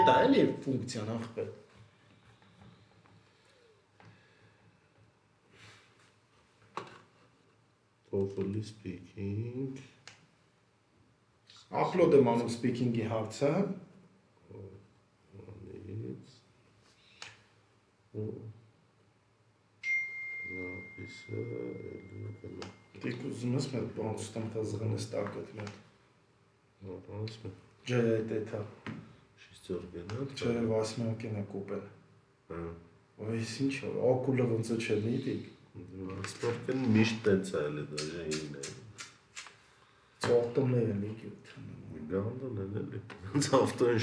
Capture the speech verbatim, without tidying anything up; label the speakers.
Speaker 1: Դա էլի ֆունկցիան ախպետ։
Speaker 2: Properly speaking.
Speaker 1: Upload եմ անում speaking-ի հարցը։
Speaker 2: Անից։ Записа էլի կնա։
Speaker 1: Դիք ուզում ես մեկ բան ստամ տազղն ես տակըտ մետ։
Speaker 2: Նորանս մե։
Speaker 1: Ջե էտա։
Speaker 2: Շիստոր գնա։
Speaker 1: Ջե վասմյակենա կուպեն։
Speaker 2: Հա։
Speaker 1: Ոյս ինչ է, ակուլը ոնց չէ նիտիկ։
Speaker 2: Վասմյակեն միշտ տենց է էլի դա ժեին է։
Speaker 1: Ծողտումներ են իգյուտ։
Speaker 2: Գանդան են էլի։ Ոնց ավտոն